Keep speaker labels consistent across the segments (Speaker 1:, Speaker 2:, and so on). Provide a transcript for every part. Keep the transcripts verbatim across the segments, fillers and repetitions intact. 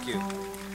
Speaker 1: Thank you.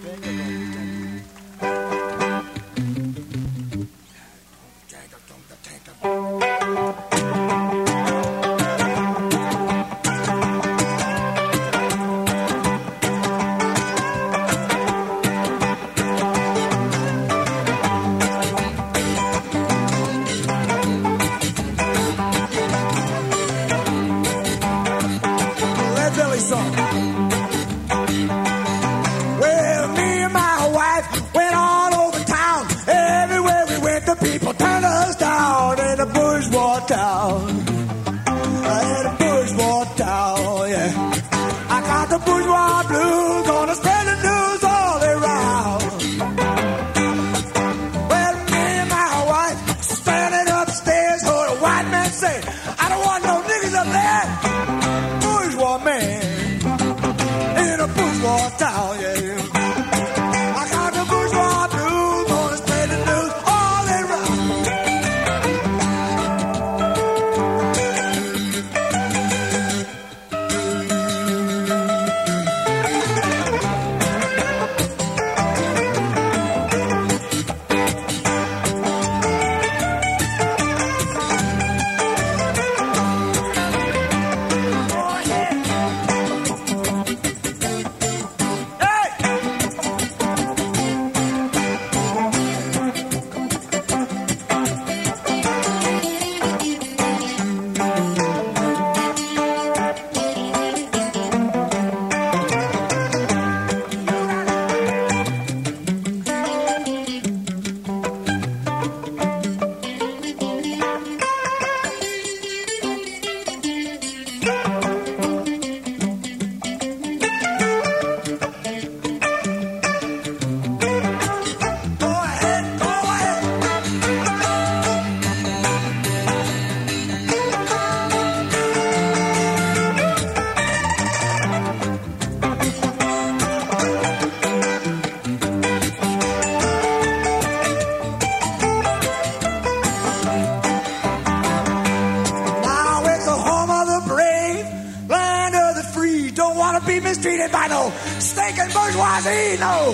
Speaker 2: Mistreated by no stinking bourgeoisie, no.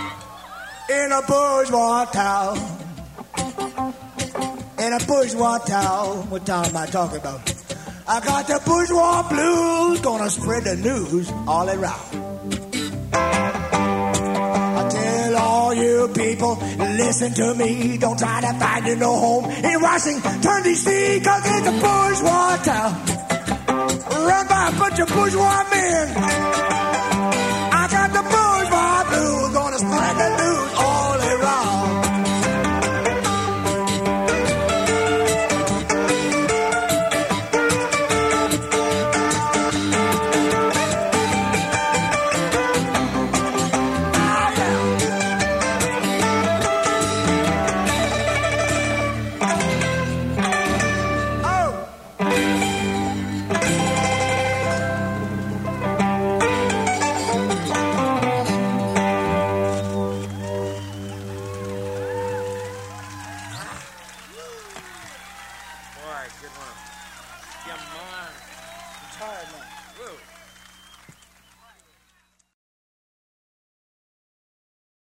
Speaker 2: In a bourgeois town. In a bourgeois town. What town am I talking about? I got the bourgeois blues, gonna spread the news all around. I tell all you people, listen to me, don't try to find you no home in Washington, D C, cause it's a bourgeois town. Run by a bunch of bourgeois men.